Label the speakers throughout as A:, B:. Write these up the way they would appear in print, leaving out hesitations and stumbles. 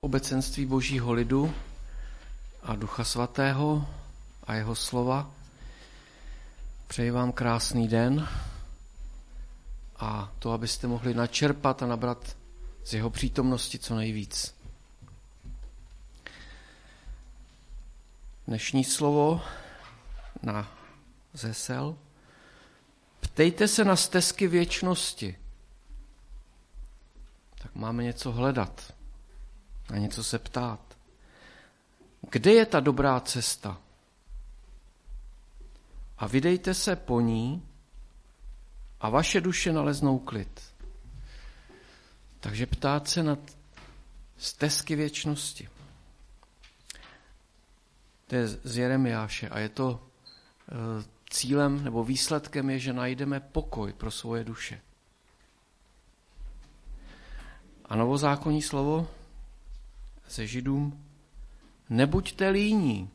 A: obecenství Božího lidu a Ducha Svatého a jeho slova. Přeji vám krásný den a to, abyste mohli načerpat a nabrat z jeho přítomnosti co nejvíc. Dnešní slovo na zesel. Ptejte se na stezky věčnosti. Tak máme něco hledat, na něco se ptát. Kde je ta dobrá cesta? A vydejte se po ní a vaše duše naleznou klid. Takže ptát se na stezky věčnosti. To je z Jeremiáše a je to cílem nebo výsledkem je, že najdeme pokoj pro svoje duše. A novozákonní slovo ze Židům: nebuďte líní,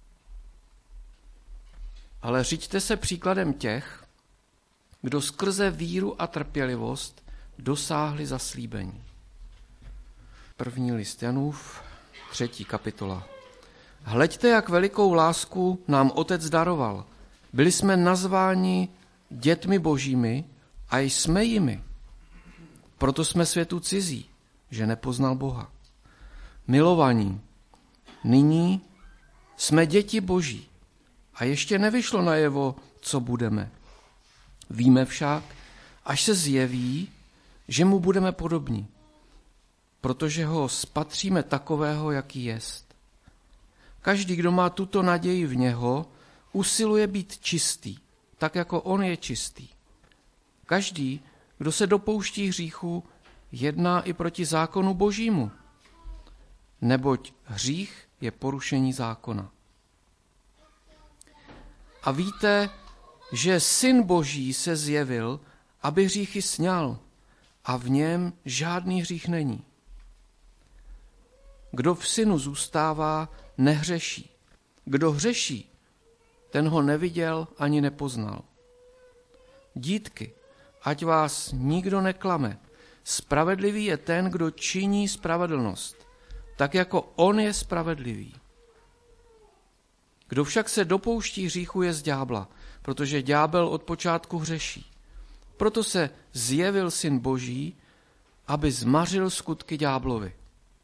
A: ale řiďte se příkladem těch, kdo skrze víru a trpělivost dosáhli zaslíbení. První list Janův, 3. kapitola. Hleďte, jak velikou lásku nám Otec daroval. Byli jsme nazváni dětmi Božími a jsme jimi. Proto jsme světu cizí, že nepoznal Boha. Milovaní, nyní jsme děti Boží a ještě nevyšlo najevo, co budeme. Víme však, až se zjeví, že mu budeme podobní, protože ho spatříme takového, jaký jest. Každý, kdo má tuto naději v něho, usiluje být čistý, tak jako on je čistý. Každý, kdo se dopouští hříchu, jedná i proti zákonu Božímu, neboť hřích je porušení zákona. A víte, že Syn Boží se zjevil, aby hříchy sňal, a v něm žádný hřích není. Kdo v Synu zůstává, nehřeší. Kdo hřeší, ten ho neviděl ani nepoznal. Dítky, ať vás nikdo neklame. Spravedlivý je ten, kdo činí spravedlnost, tak jako on je spravedlivý. Kdo však se dopouští hříchu, je z ďábla, protože ďábel od počátku hřeší. Proto se zjevil Syn Boží, aby zmařil skutky ďáblovi.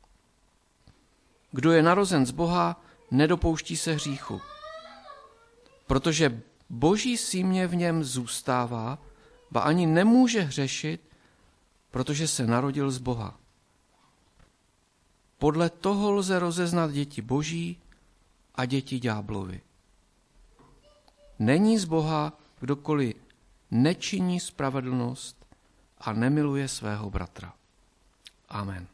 A: Kdo je narozen z Boha, nedopouští se hříchu, protože Boží símě v něm zůstává, ba ani nemůže hřešit, protože se narodil z Boha. Podle toho lze rozeznat děti Boží a děti ďáblovi. Není z Boha, kdokoliv nečiní spravedlnost a nemiluje svého bratra. Amen.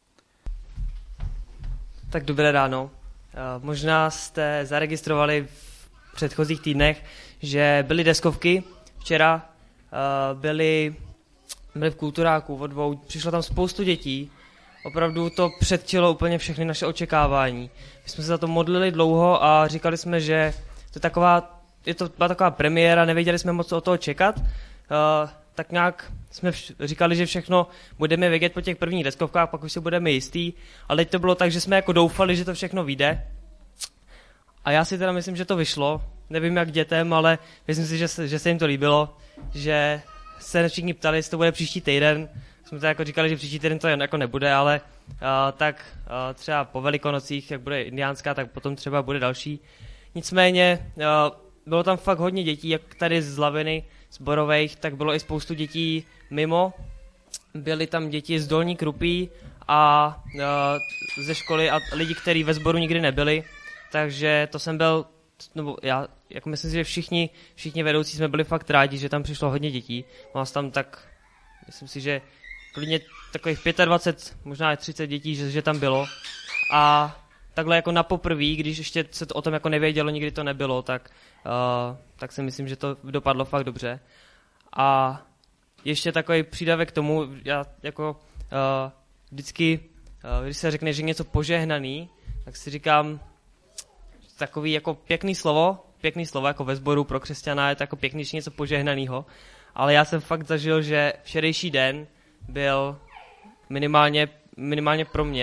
B: Tak dobré ráno. Možná jste zaregistrovali v předchozích týdnech, že byly deskovky. Včera byli v Kulturáku od 2. Přišlo tam spoustu dětí. Opravdu to předčilo úplně všechny naše očekávání. My jsme se za to modlili dlouho a říkali jsme, že byla taková premiéra, nevěděli jsme moc, co od toho čekat. Tak nějak jsme říkali, že všechno budeme vědět po těch prvních deskovkách, pak už si budeme jistý. Ale teď to bylo tak, že jsme jako doufali, že to všechno vyjde. A já si teda myslím, že to vyšlo. Nevím jak dětem, ale myslím si, že se jim to líbilo. Že se všichni ptali, jestli to bude příští týden. Jsme to jako říkali, že příští týden to jako nebude, ale třeba po Velikonocích, jak bude indiánská, tak potom třeba bude další. Nicméně bylo tam fakt hodně dětí, jak tady z Laviny, z Borovejch, tak bylo i spoustu dětí mimo. Byly tam děti z Dolní Krupí a ze školy a lidi, kteří ve sboru nikdy nebyli. Takže to jsem byl, nebo já jako myslím si, že všichni vedoucí jsme byli fakt rádi, že tam přišlo hodně dětí. Mám tam tak, myslím si, že klidně takových 25, možná 30 dětí, že tam bylo. A takhle jako na poprví, když ještě se to o tom jako nevědělo, nikdy to nebylo, tak si myslím, že to dopadlo fakt dobře. A ještě takový přídavek k tomu, já jako vždycky, když se řekne, že něco požehnaný, tak si říkám, takový jako pěkný slovo jako ve sboru pro křesťana je to jako pěkný, něco požehnaného. Ale já jsem fakt zažil, že včerejší den byl minimálně pro mě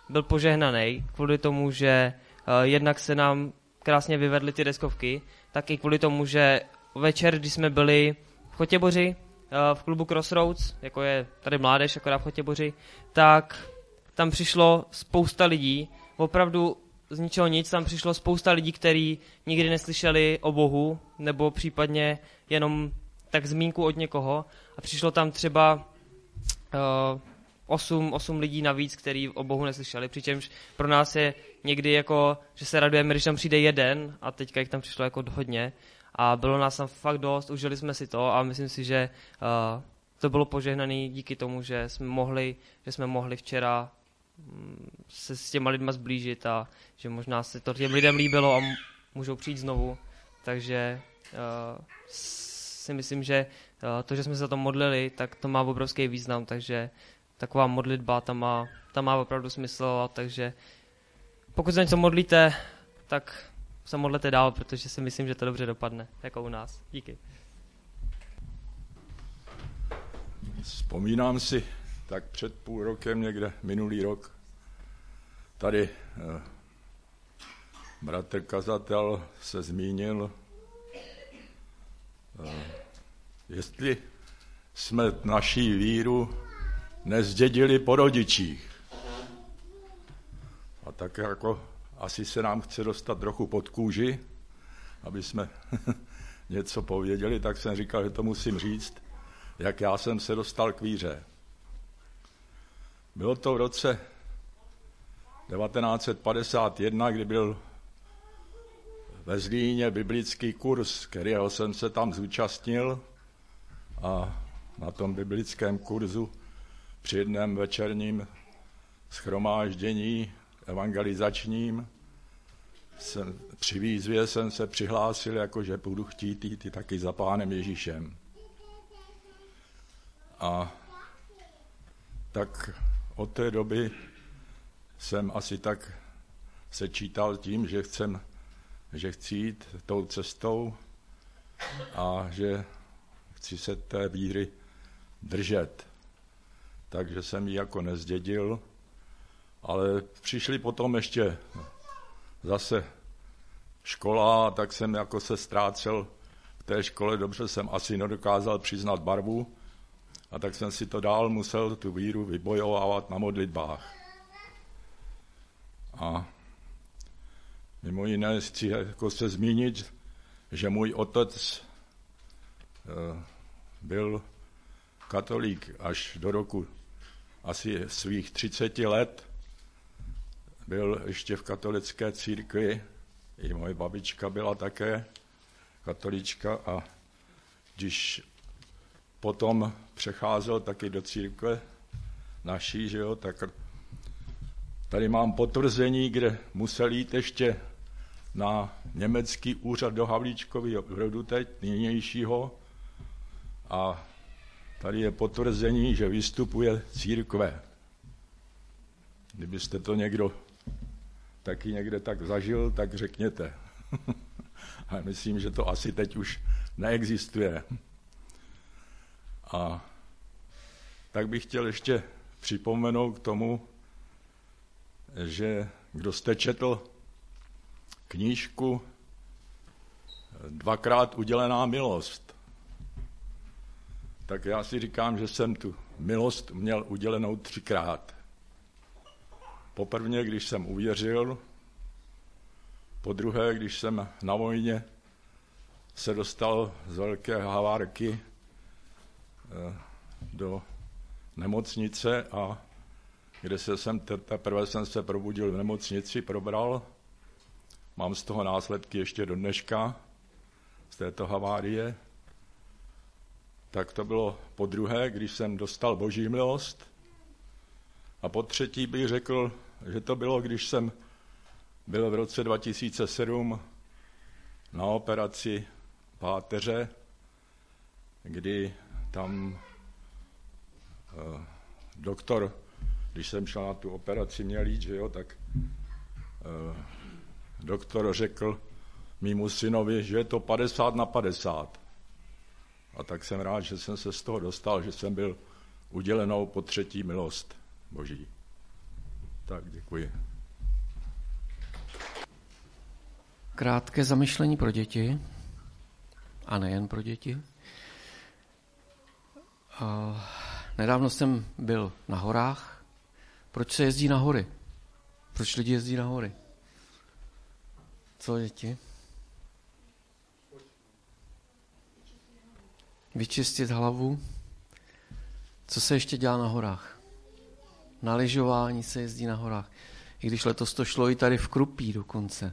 B: byl požehnaný kvůli tomu, že jednak se nám krásně vyvedly ty deskovky, tak i kvůli tomu, že večer, když jsme byli v Chotěboři, v klubu Crossroads, jako je tady mládež, akorát v Chotěboři, tak tam přišlo spousta lidí, opravdu z ničeho nic, tam přišlo spousta lidí, kteří nikdy neslyšeli o Bohu, nebo případně jenom tak zmínku od někoho. A přišlo tam třeba 8 lidí navíc, kteří o Bohu neslyšeli, přičemž pro nás je někdy jako, že se radujeme, když tam přijde jeden, a teďka jich tam přišlo jako hodně. A bylo nás tam fakt dost, užili jsme si to a myslím si, že to bylo požehnané díky tomu, že jsme mohli včera se s těma lidma zblížit a že možná se to těm lidem líbilo a můžou přijít znovu. Takže si myslím, že to, že jsme se za to modlili, tak to má obrovský význam, takže taková modlitba, ta má opravdu smysl, takže pokud se něco modlíte, tak se modlete dál, protože si myslím, že to dobře dopadne, jako u nás. Díky.
C: Vzpomínám si, tak před půl rokem někde, minulý rok, tady bratr kazatel se zmínil, jestli jsme naší víru nezdědili po rodičích. A tak jako asi se nám chce dostat trochu pod kůži, aby jsme něco pověděli, tak jsem říkal, že to musím říct, jak já jsem se dostal k víře. Bylo to v roce 1951, kdy byl ve Zlíně biblický kurz, kterého jsem se tam zúčastnil, a na tom biblickém kurzu při jednom večerním shromáždění evangelizačním při výzvě jsem se přihlásil, jako že budu chtít jít taky za Pánem Ježíšem. A tak od té doby jsem asi tak sečítal tím, že chci jít tou cestou a že chci se té víry držet. Takže jsem ji jako nezdědil, ale přišli potom ještě zase škola, tak jsem jako se ztrácel v té škole, dobře jsem asi nedokázal přiznat barvu, a tak jsem si to dál musel tu víru vybojovávat na modlitbách. A mimo jiné chci jako se zmínit, že můj otec byl katolík až do roku asi svých 30 let. Byl ještě v katolické církvi, i moje babička byla také katolička, a když potom přecházel taky do církve naší, že jo, tak tady mám potvrzení, kde musel jít ještě na německý úřad do Havlíčkovy Brodu teď, nynějšího, a tady je potvrzení, že vystupuje církve. Kdybyste to někdo taky někde tak zažil, tak řekněte. Ale myslím, že to asi teď už neexistuje. A tak bych chtěl ještě připomenout k tomu, že kdo jste četl knížku Dvakrát udělená milost, tak já si říkám, že jsem tu milost měl udělenou 3krát. Poprvé, když jsem uvěřil, podruhé, když jsem na vojně se dostal z velké havárky do nemocnice, a kde teprve jsem se probudil v nemocnici, probral. Mám z toho následky ještě do dneška, z této havárie. Tak to bylo podruhé, když jsem dostal Boží milost. A potřetí bych řekl, že to bylo, když jsem byl v roce 2007 na operaci páteře, kdy tam doktor, když jsem šel na tu operaci, měl jít, že jo, tak doktor řekl mému synovi, že je to 50/50. A tak jsem rád, že jsem se z toho dostal, že jsem byl udělenou po třetí milost Boží. Tak, děkuji.
A: Krátké zamyšlení pro děti, a nejen pro děti. Nedávno jsem byl na horách. Proč se jezdí na hory? Proč lidi jezdí na hory? Co, děti? Vyčistit hlavu. Co se ještě dělá na horách? Na lyžování se jezdí na horách. I když letos to šlo i tady v Krupí dokonce.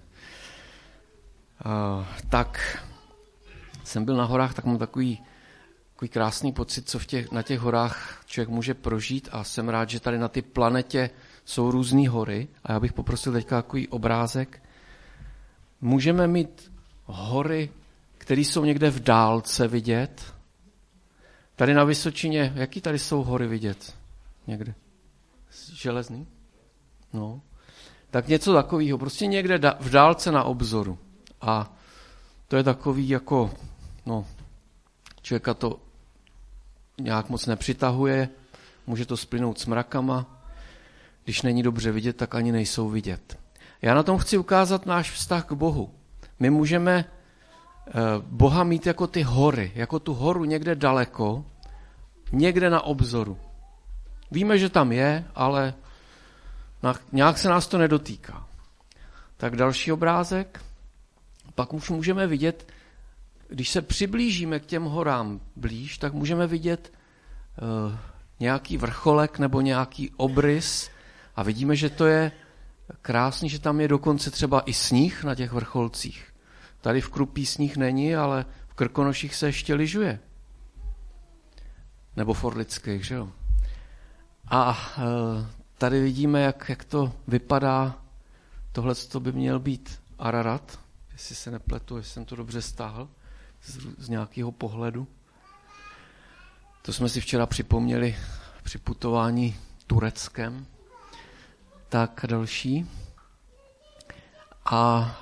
A: Tak jsem byl na horách, tak mám takový krásný pocit, co na těch horách člověk může prožít, a jsem rád, že tady na té planetě jsou různé hory. A já bych poprosil teďka takový obrázek. Můžeme mít hory, které jsou někde v dálce vidět. Tady na Vysočině, jaký tady jsou hory vidět? Někde? Železný? No. Tak něco takového, prostě někde v dálce na obzoru. A to je takový jako, člověka to nějak moc nepřitahuje, může to splynout s mrakama, když není dobře vidět, tak ani nejsou vidět. Já na tom chci ukázat náš vztah k Bohu. My můžeme Boha mít jako ty hory, jako tu horu někde daleko, někde na obzoru. Víme, že tam je, ale nějak se nás to nedotýká. Tak další obrázek. Pak už můžeme vidět, když se přiblížíme k těm horám blíž, tak můžeme vidět nějaký vrcholek nebo nějaký obrys a vidíme, že to je krásný, že tam je dokonce třeba i sníh na těch vrcholcích. Tady v Krupí sníh není, ale v Krkonoších se ještě lyžuje. Nebo v Orlických, že jo? A tady vidíme, jak to vypadá. Tohle to by měl být Ararat, jestli se nepletu, jestli jsem to dobře stáhl z nějakého pohledu. To jsme si včera připomněli při putování Tureckem. Tak další. A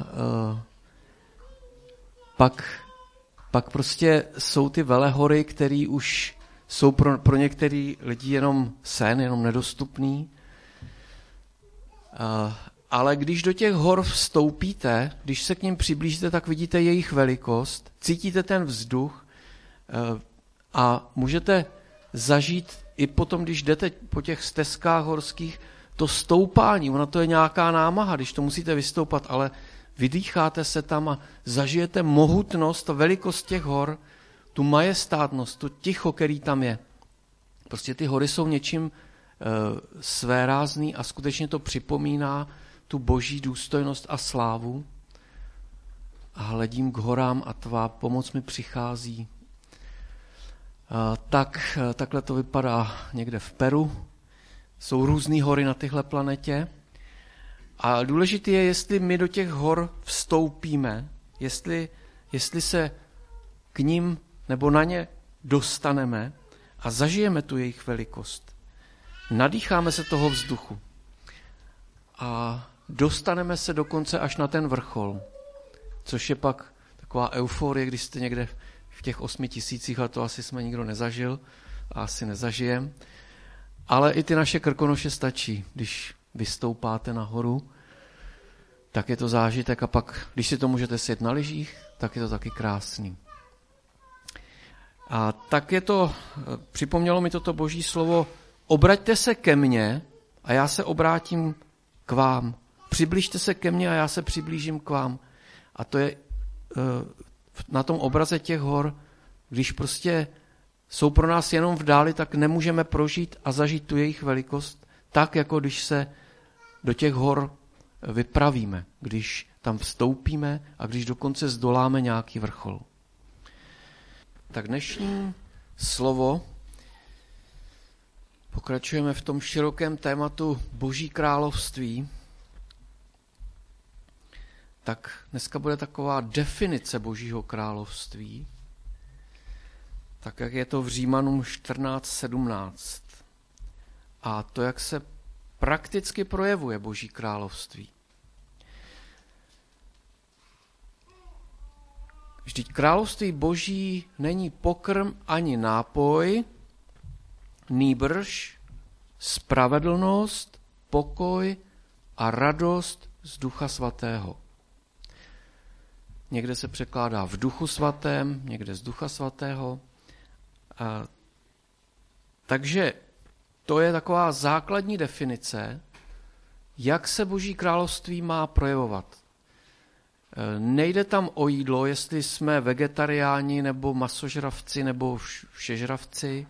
A: pak prostě jsou ty velehory, které už jsou pro některý lidi jenom sen, jenom nedostupný. Ale když do těch hor vstoupíte, když se k nim přiblížíte, tak vidíte jejich velikost, cítíte ten vzduch a můžete zažít i potom, když jdete po těch stezkách horských, to stoupání. Ono to je nějaká námaha, když to musíte vystoupat, ale vydýcháte se tam a zažijete mohutnost a velikost těch hor, tu majestátnost, to ticho, který tam je. Prostě ty hory jsou něčím svérázný a skutečně to připomíná tu boží důstojnost a slávu. A hledím k horám a tvá pomoc mi přichází. Takhle to vypadá někde v Peru. Jsou různé hory na téhle planetě. A důležité je, jestli my do těch hor vstoupíme, jestli se k ním nebo na ně dostaneme a zažijeme tu jejich velikost. Nadýcháme se toho vzduchu a dostaneme se dokonce až na ten vrchol, což je pak taková euforie, když jste někde v těch 8 000, ale to asi jsme nikdo nezažil a asi nezažijem. Ale i ty naše Krkonoše stačí, když vystoupáte nahoru, tak je to zážitek a pak, když si to můžete sjet na lyžích, tak je to taky krásný. A tak je to, připomnělo mi toto boží slovo, obraťte se ke mně a já se obrátím k vám. Přiblížte se ke mně a já se přiblížím k vám. A to je na tom obraze těch hor, když prostě jsou pro nás jenom v dáli, tak nemůžeme prožít a zažít tu jejich velikost, tak jako když se do těch hor vypravíme, když tam vstoupíme a když dokonce zdoláme nějaký vrchol. Tak dnešní slovo pokračujeme v tom širokém tématu Boží království. Tak dneska bude taková definice Božího království, tak jak je to v Římanům 14:17. A to, jak se prakticky projevuje Boží království. Vždyť království Boží není pokrm ani nápoj, nýbrž spravedlnost, pokoj a radost z Ducha Svatého. Někde se překládá v Duchu Svatém, někde z Ducha Svatého. Takže to je taková základní definice, jak se Boží království má projevovat. Nejde tam o jídlo, jestli jsme vegetariáni, nebo masožravci, nebo všežravci.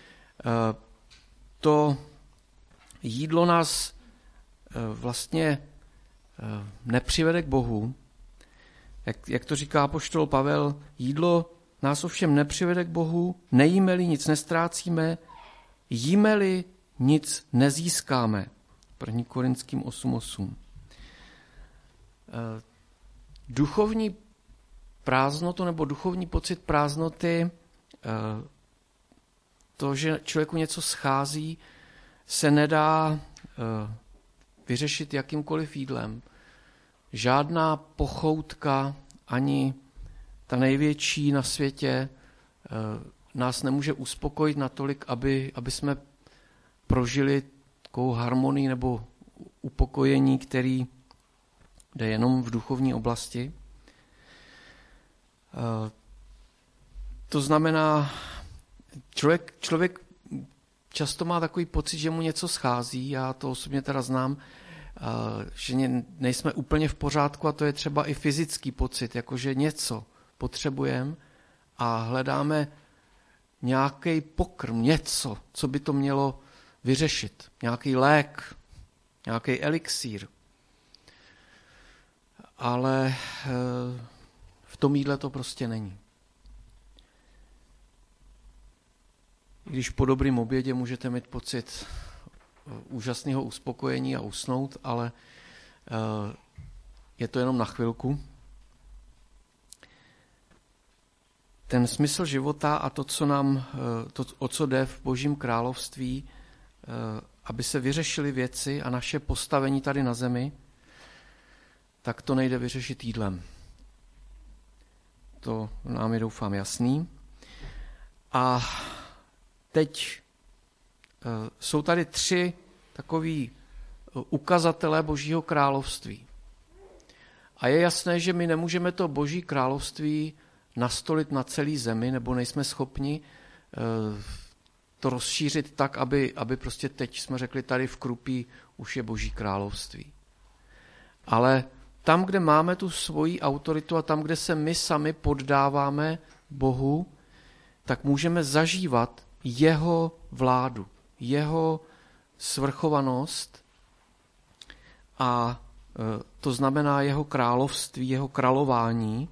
A: To jídlo nás vlastně nepřivede k Bohu. Jak to říká apoštol Pavel, jídlo nás ovšem nepřivede k Bohu, nejíme-li nic nestrácíme, jíme-li nic nezískáme. 1. Korinským 8:8. Duchovní prázdnotu nebo duchovní pocit prázdnoty, to, že člověku něco schází, se nedá vyřešit jakýmkoliv jídlem. Žádná pochoutka, ani ta největší na světě, nás nemůže uspokojit natolik, aby jsme prožili takovou harmonii nebo upokojení, který jde jenom v duchovní oblasti. To znamená, člověk často má takový pocit, že mu něco schází, já to osobně teda znám, že nejsme úplně v pořádku a to je třeba i fyzický pocit, jakože něco potřebujeme a hledáme nějaký pokrm, něco, co by to mělo vyřešit. Nějaký lék, nějaký elixír. Ale v tom jídle to prostě není. Když po dobrým obědě můžete mít pocit úžasného uspokojení a usnout, ale je to jenom na chvilku. Ten smysl života a to, o co jde v Božím království, aby se vyřešily věci a naše postavení tady na zemi, tak to nejde vyřešit jídlem. To nám je, doufám, jasný. A teď jsou tady 3 takový ukazatelé Božího království. A je jasné, že my nemůžeme to Boží království nastolit na celý zemi, nebo nejsme schopni to rozšířit tak, aby prostě teď jsme řekli, tady v Krupí už je Boží království. Ale tam, kde máme tu svoji autoritu a tam, kde se my sami poddáváme Bohu, tak můžeme zažívat jeho vládu, jeho svrchovanost a to znamená jeho království, jeho králování.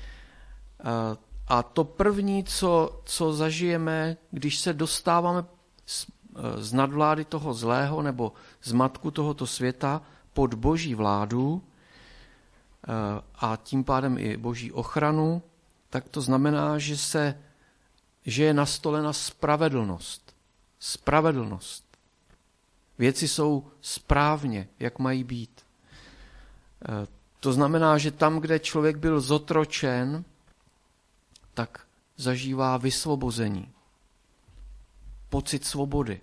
A: A to první, co zažijeme, když se dostáváme z nadvlády toho zlého nebo z matku tohoto světa pod Boží vládu a tím pádem i Boží ochranu, tak to znamená, že je nastolena spravedlnost. Spravedlnost. Věci jsou správně, jak mají být. To znamená, že tam, kde člověk byl zotročen, tak zažívá vysvobození. Pocit svobody.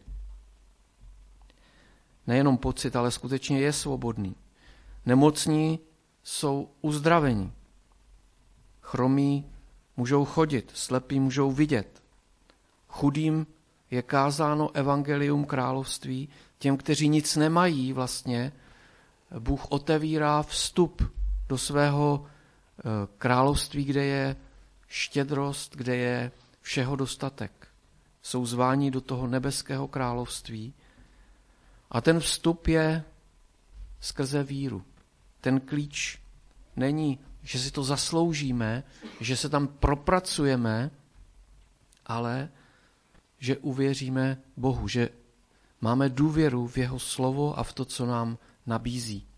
A: Nejenom pocit, ale skutečně je svobodný. Nemocní jsou uzdraveni. Chromí můžou chodit, slepí můžou vidět. Chudým je kázáno evangelium království, těm, kteří nic nemají vlastně, Bůh otevírá vstup do svého království, kde je štědrost, kde je všeho dostatek. Jsou zváni do toho nebeského království a ten vstup je skrze víru. Ten klíč není, že si to zasloužíme, že se tam propracujeme, ale že uvěříme Bohu, že máme důvěru v jeho slovo a v to, co nám nabízí.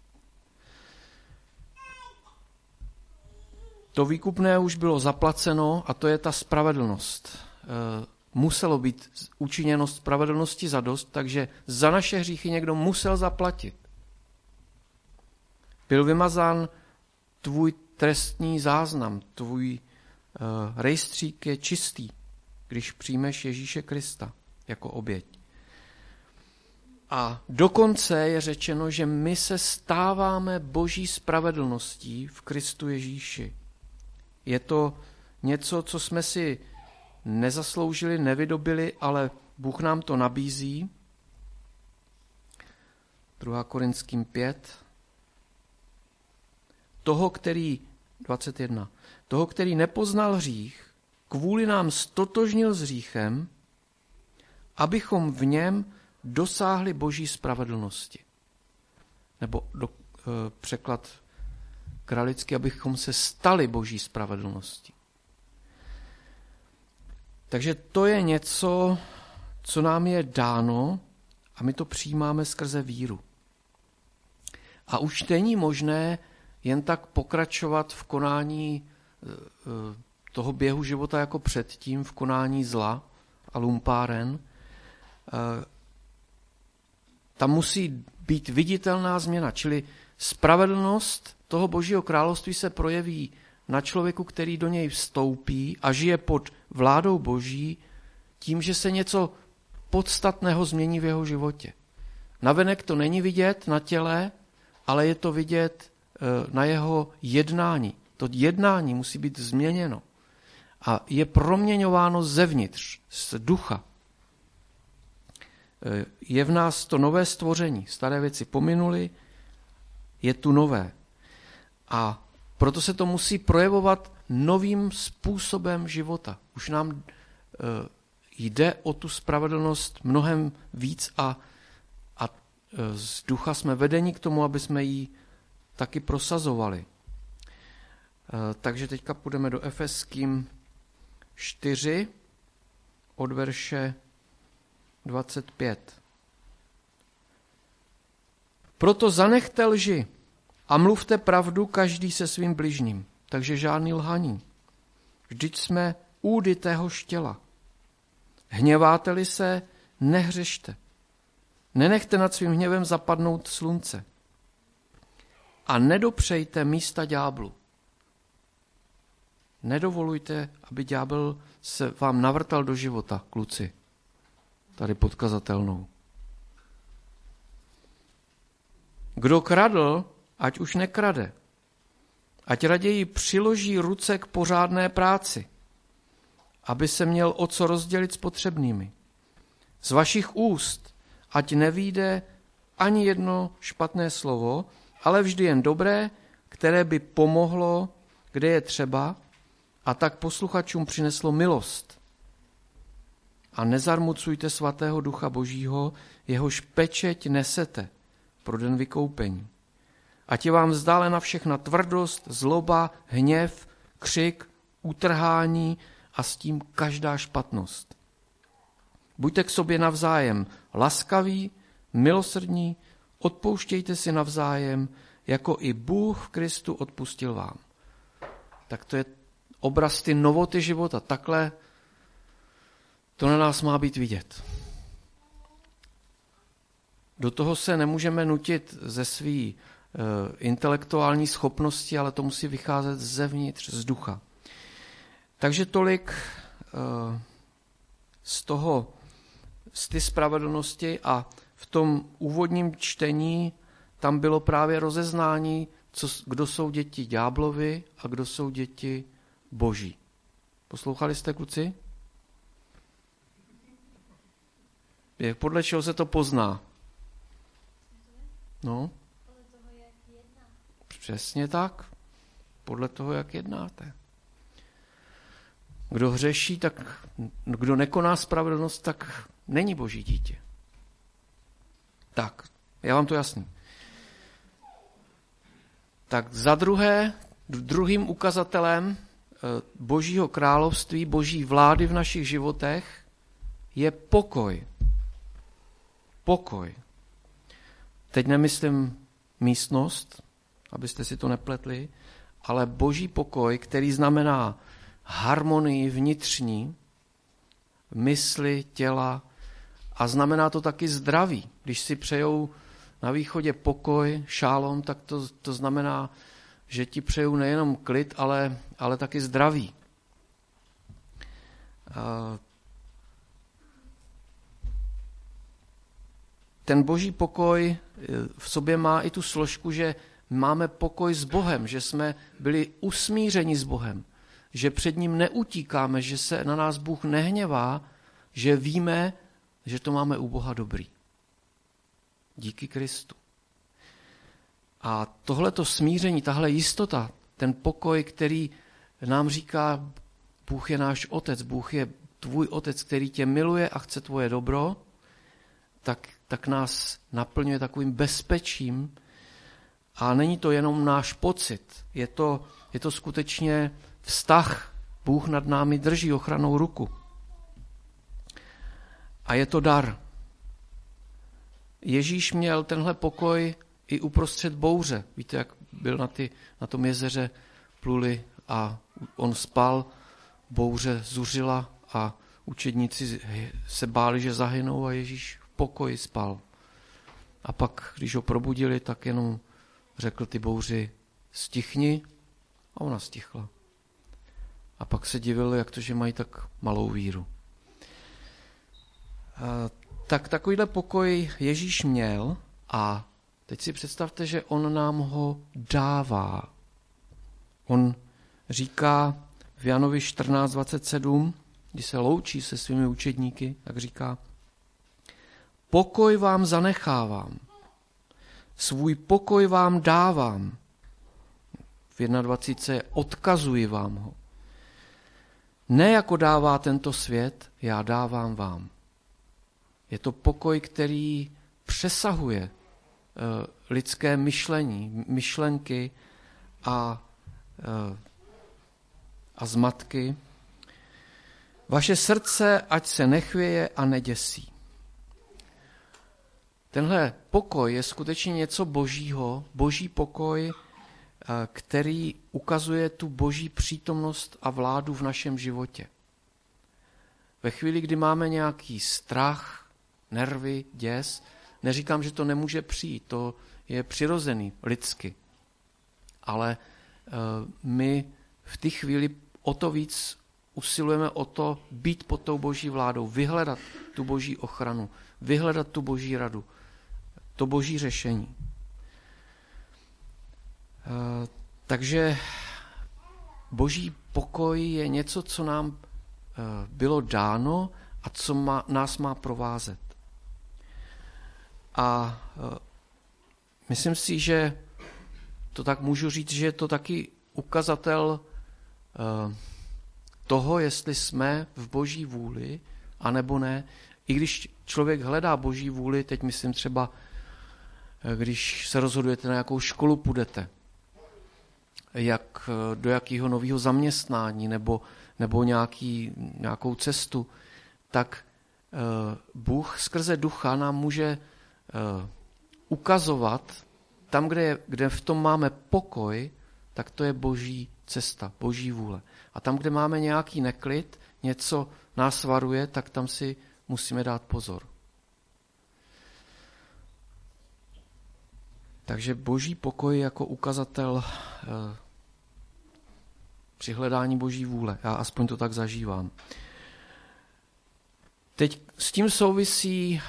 A: To výkupné už bylo zaplaceno a to je ta spravedlnost. Muselo být učiněno spravedlnosti zadost, takže za naše hříchy někdo musel zaplatit. Byl vymazán tvůj trestní záznam, tvůj rejstřík je čistý, když přijmeš Ježíše Krista jako oběť. A dokonce je řečeno, že my se stáváme Boží spravedlností v Kristu Ježíši. Je to něco, co jsme si nezasloužili, nevydobili, ale Bůh nám to nabízí. 2. Korinským 5. Toho, který nepoznal hřích, kvůli nám stotožnil s hříchem, abychom v něm dosáhli Boží spravedlnosti. Nebo překlad kralický, abychom se stali Boží spravedlností. Takže to je něco, co nám je dáno a my to přijímáme skrze víru. A už není možné jen tak pokračovat v konání toho běhu života jako předtím, v konání zla a lumpáren. Tam musí být viditelná změna, čili spravedlnost toho Božího království se projeví na člověku, který do něj vstoupí a žije pod vládou Boží, tím, že se něco podstatného změní v jeho životě. Navenek to není vidět na těle, ale je to vidět na jeho jednání. To jednání musí být změněno a je proměňováno zevnitř, z ducha. Je v nás to nové stvoření. Staré věci pominuly, je tu nové. A proto se to musí projevovat novým způsobem života. Už nám jde o tu spravedlnost mnohem víc a z ducha jsme vedeni k tomu, aby jsme ji taky prosazovali. Takže teďka půjdeme do Efeským 4 od verše 25. Proto zanechte lži a mluvte pravdu každý se svým bližním, takže žádný lhaní. Vždyť jsme údy téhož těla. Hněváte-li se, nehřešte. Nenechte nad svým hněvem zapadnout slunce. A nedopřejte místa ďáblu. Nedovolujte, aby ďábel se vám navrtal do života, kluci. Tady pod kazatelnou. Kdo kradl, ať už nekrade. Ať raději přiloží ruce k pořádné práci, aby se měl o co rozdělit s potřebnými. Z vašich úst ať nevyjde ani jedno špatné slovo, ale vždy jen dobré, které by pomohlo, kde je třeba, a tak posluchačům přineslo milost. A nezarmucujte svatého Ducha Božího, jehož pečeť nesete pro den vykoupení. Ať je vám vzdálena všechna tvrdost, zloba, hněv, křik, utrhání a s tím každá špatnost. Buďte k sobě navzájem laskaví, milosrdní, odpouštějte si navzájem, jako i Bůh v Kristu odpustil vám. Tak to je obraz ty novoty života. Takhle to na nás má být vidět. Do toho se nemůžeme nutit ze své intelektuální schopnosti, ale to musí vycházet zevnitř, z ducha. Takže tolik z té spravedlnosti a v tom úvodním čtení tam bylo právě rozeznání, kdo jsou děti ďáblovi a kdo jsou děti Boží. Poslouchali jste, kluci? Podle čeho se to pozná? No?
D: Podle toho, jak jedná.
A: Přesně tak. Podle toho, jak jednáte. Kdo hřeší, tak kdo nekoná spravedlnost, tak není Boží dítě. Tak, já vám to jasný. Tak za druhé, druhým ukazatelem Božího království, Boží vlády v našich životech je pokoj. Pokoj. Teď nemyslím místnost, abyste si to nepletli, ale Boží pokoj, který znamená harmonii vnitřní, mysli, těla a znamená to taky zdraví. Když si přejou na východě pokoj, šálom, tak to znamená, že ti přejou nejenom klid, ale taky zdraví. ten boží pokoj v sobě má i tu složku, že máme pokoj s Bohem, že jsme byli usmířeni s Bohem, že před ním neutíkáme, že se na nás Bůh nehněvá, že víme, že to máme u Boha dobrý. Díky Kristu. A tohleto smíření, tahle jistota, ten pokoj, který nám říká, Bůh je náš otec, Bůh je tvůj otec, který tě miluje a chce tvoje dobro, tak nás naplňuje takovým bezpečím. A není to jenom náš pocit, je to skutečně vztah. Bůh nad námi drží ochrannou ruku. A je to dar. Ježíš měl tenhle pokoj i uprostřed bouře. Víte, jak byl na tom jezeře, pluli a on spal, bouře zuřila a učedníci se báli, že zahynou a Ježíš v pokoji spal. A pak, když ho probudili, tak jenom řekl ty bouři, stichni, a ona stichla. A pak se divil, jak to, že mají tak malou víru. Tak takovýhle pokoj Ježíš měl a teď si představte, že on nám ho dává. On říká v Janovi 14:27, když se loučí se svými učedníky, tak říká, pokoj vám zanechávám, svůj pokoj vám dávám. V 21. odkazuji vám ho. Ne jako dává tento svět, já dávám vám. Je to pokoj, který přesahuje lidské myšlení, myšlenky a zmatky. Vaše srdce ať se nechvěje a neděsí. Tenhle pokoj je skutečně něco božího, boží pokoj, který ukazuje tu boží přítomnost a vládu v našem životě. Ve chvíli, kdy máme nějaký strach, nervy, děs, neříkám, že to nemůže přijít, to je přirozený lidsky. Ale my v té chvíli o to víc usilujeme o to být pod tou boží vládou, vyhledat tu boží ochranu, vyhledat tu boží radu, to boží řešení. Takže boží pokoj je něco, co nám bylo dáno a co nás má provázet. A myslím si, že to tak můžu říct, že je to taky ukazatel toho, jestli jsme v boží vůli, anebo ne. I když člověk hledá boží vůli, teď myslím třeba, když se rozhodujete, na jakou školu půjdete, do jakého nového zaměstnání nebo nějakou cestu, tak Bůh skrze ducha nám může ukazovat, tam, kde v tom máme pokoj, tak to je boží cesta, boží vůle. A tam, kde máme nějaký neklid, něco nás varuje, tak tam si musíme dát pozor. Takže boží pokoj jako ukazatel při hledání boží vůle. Já aspoň to tak zažívám. Teď s tím souvisí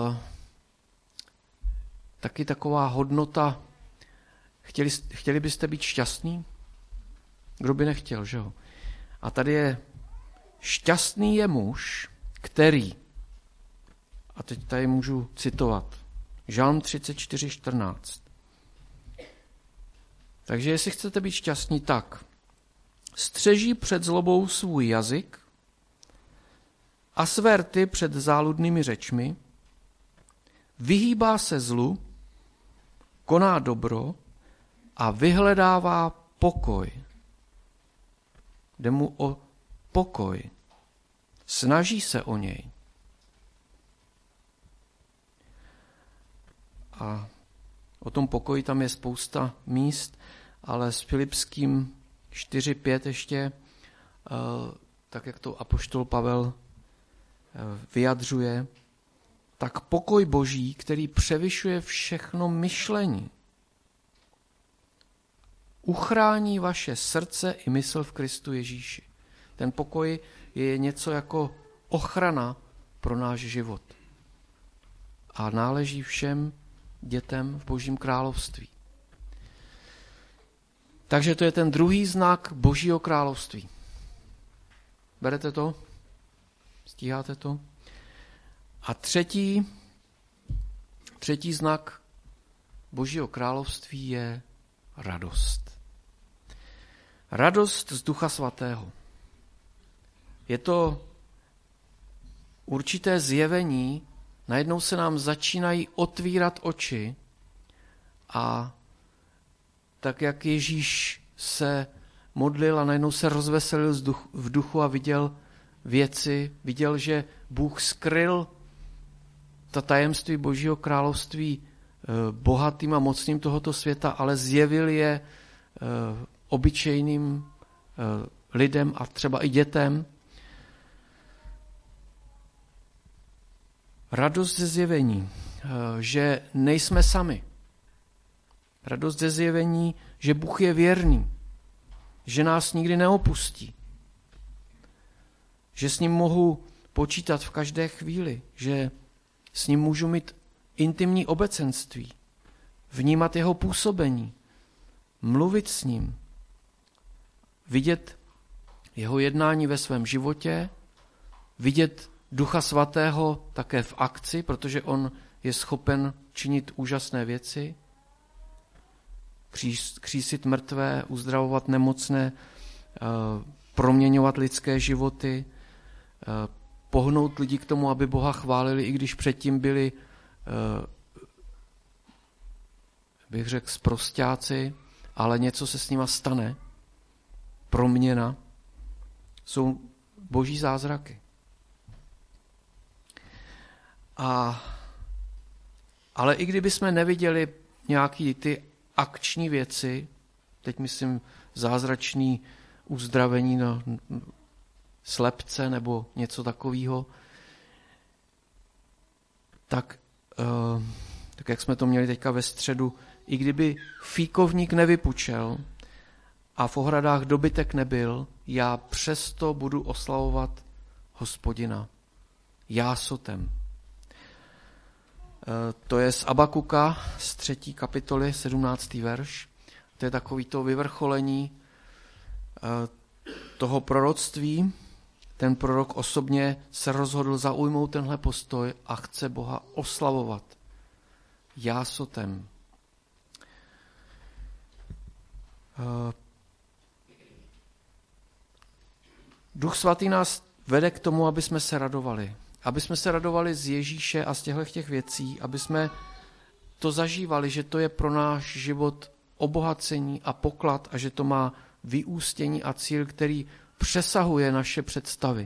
A: taky taková hodnota. Chtěli byste být šťastní? Kdo by nechtěl, že jo? A tady je šťastný je muž, který, a teď tady můžu citovat, Žalm 34:14. Takže jestli chcete být šťastní, tak střeží před zlobou svůj jazyk a své rty před záludnými řečmi, vyhýbá se zlu, koná dobro a vyhledává pokoj. Jde mu o pokoj. Snaží se o něj. A o tom pokoji tam je spousta míst, ale s Filipským 4:5 ještě, tak jak to apoštol Pavel vyjadřuje, tak pokoj boží, který převyšuje všechno myšlení, uchrání vaše srdce i mysl v Kristu Ježíši. Ten pokoj je něco jako ochrana pro náš život. a náleží všem dětem v Božím království. Takže to je ten druhý znak Božího království. Berete to? Stíháte to? A třetí znak Božího království je radost. Radost z Ducha Svatého. Je to určité zjevení, najednou se nám začínají otvírat oči a tak, jak Ježíš se modlil a najednou se rozveselil v duchu a viděl věci, viděl, že Bůh skryl ta tajemství Božího království bohatým a mocným tohoto světa, ale zjevil je obyčejným lidem a třeba i dětem. Radost ze zjevení, že nejsme sami. Radost ze zjevení, že Bůh je věrný, že nás nikdy neopustí, že s ním mohu počítat v každé chvíli, že s ním můžu mít intimní obecenství, vnímat jeho působení, mluvit s ním, vidět jeho jednání ve svém životě, vidět Ducha Svatého také v akci, protože on je schopen činit úžasné věci, křísit mrtvé, uzdravovat nemocné, proměňovat lidské životy, pohnout lidi k tomu, aby Boha chválili, i když předtím byli, bych řekl, sprosťáci, ale něco se s nima stane. Proměna. Jsou boží zázraky. Ale i kdyby jsme neviděli nějaký ty akční věci, teď myslím zázračný uzdravení na slepce nebo něco takového, tak jak jsme to měli teďka ve středu, i kdyby fíkovník nevypučel a v ohradách dobytek nebyl, já přesto budu oslavovat Hospodina jásotem. To je z Abakuka, z 3. kapitoly, 17. verš. To je takový to vyvrcholení toho proroctví. Ten prorok osobně se rozhodl zaujmout tenhle postoj a chce Boha oslavovat jásotem. Duch Svatý nás vede k tomu, aby jsme se radovali. Aby jsme se radovali z Ježíše a z těch věcí, aby jsme to zažívali, že to je pro náš život obohacení a poklad a že to má vyústění a cíl, který přesahuje naše představy.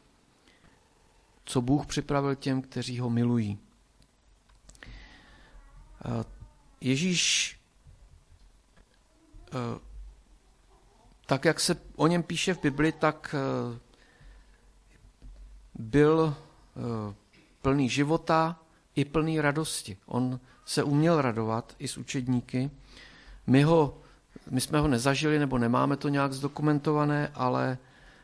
A: Co Bůh připravil těm, kteří ho milují. Ježíš, tak jak se o něm píše v Bibli, tak byl plný života i plný radosti. On se uměl radovat i s učedníky. My jsme ho nezažili, nebo nemáme to nějak zdokumentované, ale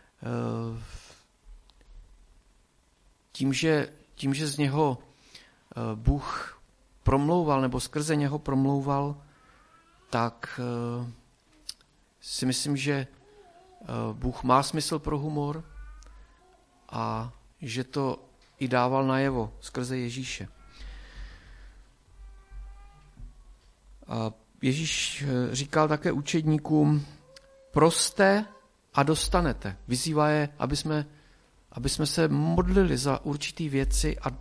A: tím, že z něho Bůh promlouval, nebo skrze něho promlouval, tak si myslím, že Bůh má smysl pro humor a že to i dával najevo skrze Ježíše. A Ježíš říkal také učedníkům, proste a dostanete. Vyzývá je, aby jsme se modlili za určitý věci a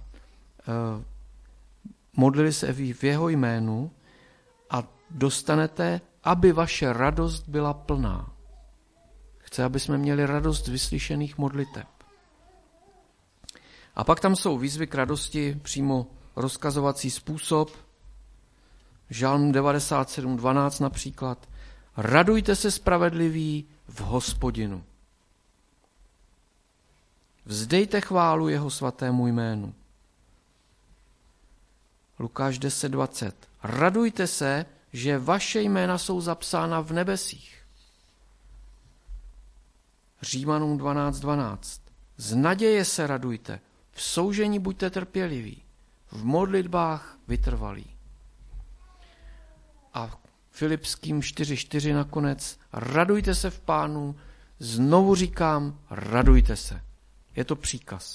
A: modlili se v jeho jménu a dostanete, aby vaše radost byla plná. Chce, aby jsme měli radost z vyslyšených modliteb. A pak tam jsou výzvy k radosti, přímo rozkazovací způsob. Žalm 97:12 například. Radujte se spravedliví v Hospodinu. Vzdejte chválu jeho svatému jménu. Lukáš 10:20. Radujte se, že vaše jména jsou zapsána v nebesích. Římanům 12:12. Z naděje se radujte, v soužení buďte trpěliví, v modlitbách vytrvalí. A Filipským 4:4 nakonec, radujte se v Pánu, znovu říkám, radujte se. Je to příkaz.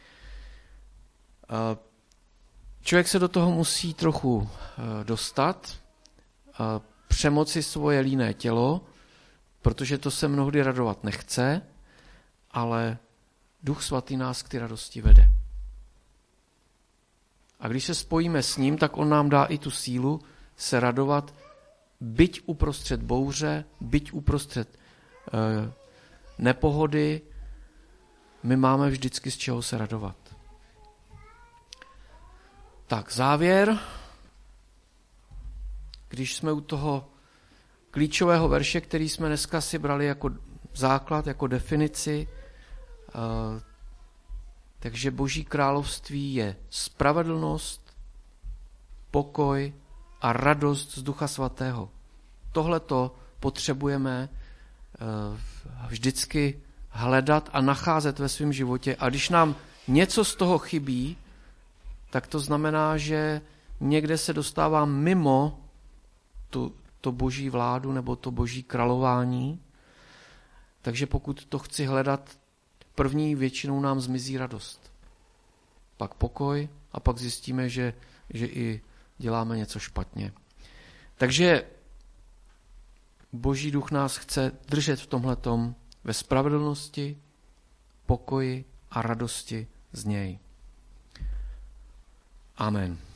A: Člověk se do toho musí trochu dostat, přemoci svoje líné tělo, protože to se mnohdy radovat nechce, ale Duch Svatý nás k té radosti vede. A když se spojíme s ním, tak on nám dá i tu sílu se radovat, byť uprostřed bouře, byť uprostřed nepohody, my máme vždycky z čeho se radovat. Tak, závěr. Když jsme u toho klíčového verše, který jsme dneska si brali jako základ, jako definici, takže Boží království je spravedlnost, pokoj a radost z Ducha Svatého. Tohleto potřebujeme vždycky hledat a nacházet ve svém životě. A když nám něco z toho chybí, tak to znamená, že někde se dostávám mimo to boží vládu nebo to boží králování. Takže pokud to chci hledat, první většinou nám zmizí radost. Pak pokoj a pak zjistíme, že i děláme něco špatně. Takže Boží duch nás chce držet v tomhletom ve spravedlnosti, pokoji a radosti z něj. Amen.